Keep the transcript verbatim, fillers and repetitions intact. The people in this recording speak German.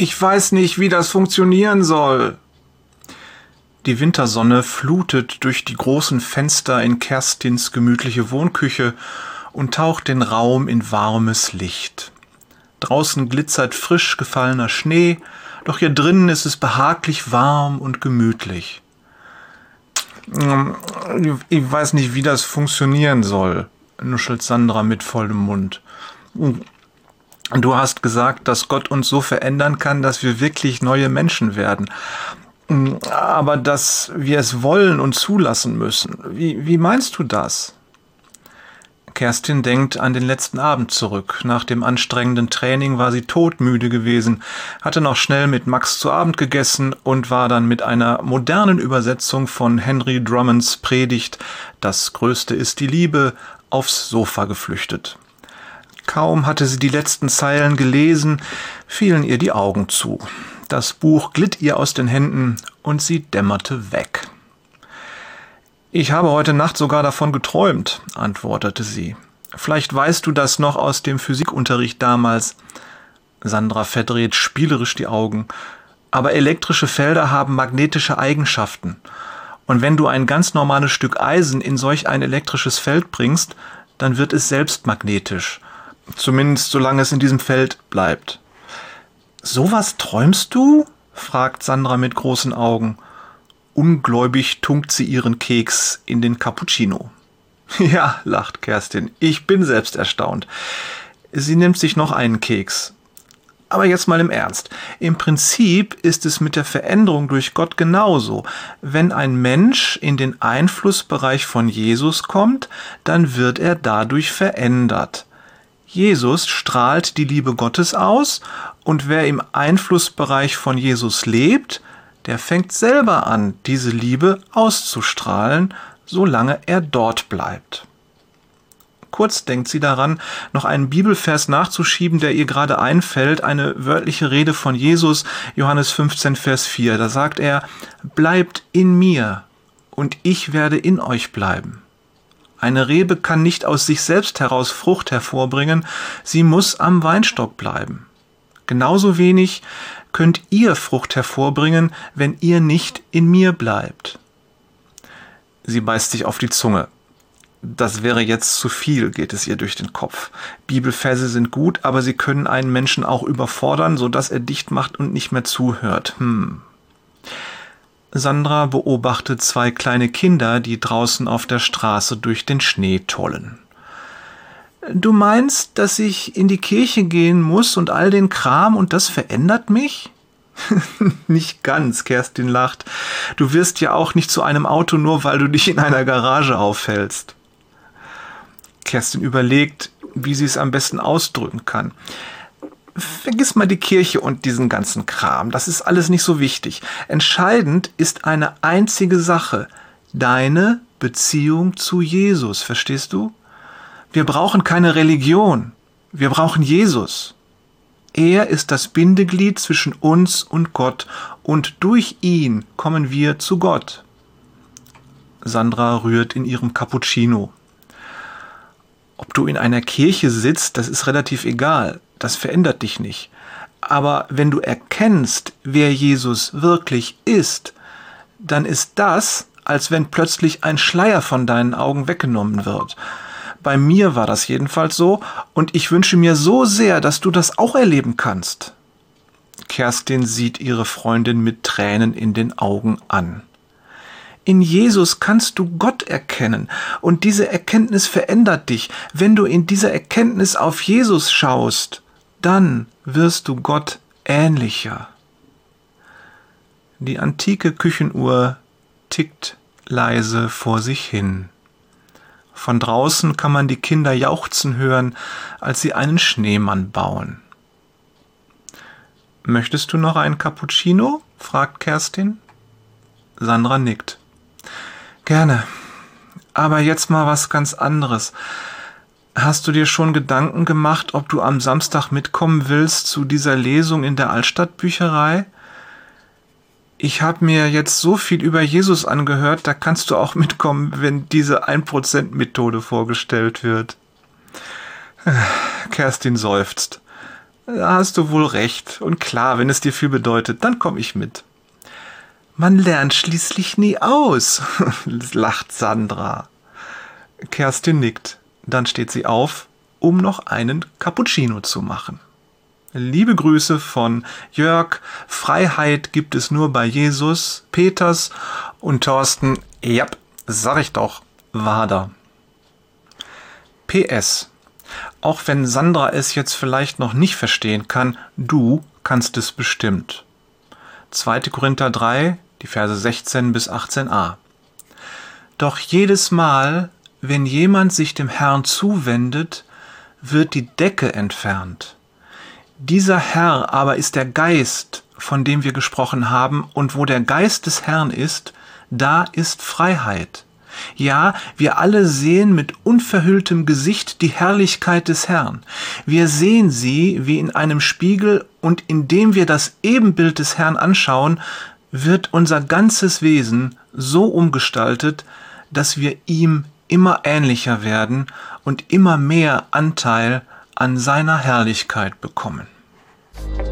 Ich weiß nicht, wie das funktionieren soll. Die Wintersonne flutet durch die großen Fenster in Kerstins gemütliche Wohnküche und taucht den Raum in warmes Licht. Draußen glitzert frisch gefallener Schnee, doch hier drinnen ist es behaglich warm und gemütlich. Ich weiß nicht, wie das funktionieren soll, nuschelt Sandra mit vollem Mund. Du hast gesagt, dass Gott uns so verändern kann, dass wir wirklich neue Menschen werden. Aber dass wir es wollen und zulassen müssen. Wie, wie meinst du das? Kerstin denkt an den letzten Abend zurück. Nach dem anstrengenden Training war sie todmüde gewesen, hatte noch schnell mit Max zu Abend gegessen und war dann mit einer modernen Übersetzung von Henry Drummonds Predigt »Das Größte ist die Liebe« aufs Sofa geflüchtet. Kaum hatte sie die letzten Zeilen gelesen, fielen ihr die Augen zu. Das Buch glitt ihr aus den Händen und sie dämmerte weg. »Ich habe heute Nacht sogar davon geträumt«, antwortete sie. »Vielleicht weißt du das noch aus dem Physikunterricht damals.« Sandra verdreht spielerisch die Augen. »Aber elektrische Felder haben magnetische Eigenschaften. Und wenn du ein ganz normales Stück Eisen in solch ein elektrisches Feld bringst, dann wird es selbst magnetisch. Zumindest solange es in diesem Feld bleibt.« »Sowas träumst du?« fragt Sandra mit großen Augen. Ungläubig tunkt sie ihren Keks in den Cappuccino. »Ja«, lacht Kerstin, »ich bin selbst erstaunt.« Sie nimmt sich noch einen Keks. »Aber jetzt mal im Ernst. Im Prinzip ist es mit der Veränderung durch Gott genauso. Wenn ein Mensch in den Einflussbereich von Jesus kommt, dann wird er dadurch verändert. Jesus strahlt die Liebe Gottes aus und wer im Einflussbereich von Jesus lebt, der fängt selber an, diese Liebe auszustrahlen, solange er dort bleibt.« Kurz denkt sie daran, noch einen Bibelvers nachzuschieben, der ihr gerade einfällt, eine wörtliche Rede von Jesus, Johannes fünfzehn, Vers vier. Da sagt er, »Bleibt in mir und ich werde in euch bleiben.« Eine Rebe kann nicht aus sich selbst heraus Frucht hervorbringen, sie muss am Weinstock bleiben. Genauso wenig könnt ihr Frucht hervorbringen, wenn ihr nicht in mir bleibt. Sie beißt sich auf die Zunge. Das wäre jetzt zu viel, geht es ihr durch den Kopf. Bibelverse sind gut, aber sie können einen Menschen auch überfordern, sodass er dicht macht und nicht mehr zuhört. Hm. Sandra beobachtet zwei kleine Kinder, die draußen auf der Straße durch den Schnee tollen. »Du meinst, dass ich in die Kirche gehen muss und all den Kram und das verändert mich?« »Nicht ganz«, Kerstin lacht. »Du wirst ja auch nicht zu einem Auto, nur weil du dich in einer Garage aufhältst.« Kerstin überlegt, wie sie es am besten ausdrücken kann. »Vergiss mal die Kirche und diesen ganzen Kram, das ist alles nicht so wichtig. Entscheidend ist eine einzige Sache, deine Beziehung zu Jesus, verstehst du? Wir brauchen keine Religion, wir brauchen Jesus. Er ist das Bindeglied zwischen uns und Gott und durch ihn kommen wir zu Gott.« Sandra rührt in ihrem Cappuccino. »Ob du in einer Kirche sitzt, das ist relativ egal, das verändert dich nicht. Aber wenn du erkennst, wer Jesus wirklich ist, dann ist das, als wenn plötzlich ein Schleier von deinen Augen weggenommen wird. Bei mir war das jedenfalls so und ich wünsche mir so sehr, dass du das auch erleben kannst.« Kerstin sieht ihre Freundin mit Tränen in den Augen an. »In Jesus kannst du Gott erkennen und diese Erkenntnis verändert dich. Wenn du in dieser Erkenntnis auf Jesus schaust, dann wirst du Gott ähnlicher.« Die antike Küchenuhr tickt leise vor sich hin. Von draußen kann man die Kinder jauchzen hören, als sie einen Schneemann bauen. »Möchtest du noch einen Cappuccino?« fragt Kerstin. Sandra nickt. »Gerne. Aber jetzt mal was ganz anderes. Hast du dir schon Gedanken gemacht, ob du am Samstag mitkommen willst zu dieser Lesung in der Altstadtbücherei? Ich habe mir jetzt so viel über Jesus angehört, da kannst du auch mitkommen, wenn diese ein Prozent Methode vorgestellt wird.« Kerstin seufzt. Da hast du wohl recht. Und klar, wenn es dir viel bedeutet, dann komm ich mit. Man lernt schließlich nie aus, lacht Sandra. Kerstin nickt. Dann steht sie auf, um noch einen Cappuccino zu machen. Liebe Grüße von Jörg. Freiheit gibt es nur bei Jesus, Peters und Thorsten. Ja, sag ich doch, Wader. P S. Auch wenn Sandra es jetzt vielleicht noch nicht verstehen kann, du kannst es bestimmt. zweiter Korinther drei, die Verse sechzehn bis achtzehn a. Doch jedes Mal, wenn jemand sich dem Herrn zuwendet, wird die Decke entfernt. Dieser Herr aber ist der Geist, von dem wir gesprochen haben, und wo der Geist des Herrn ist, da ist Freiheit. Ja, wir alle sehen mit unverhülltem Gesicht die Herrlichkeit des Herrn. Wir sehen sie wie in einem Spiegel, und indem wir das Ebenbild des Herrn anschauen, wird unser ganzes Wesen so umgestaltet, dass wir ihm immer ähnlicher werden und immer mehr Anteil an seiner Herrlichkeit bekommen.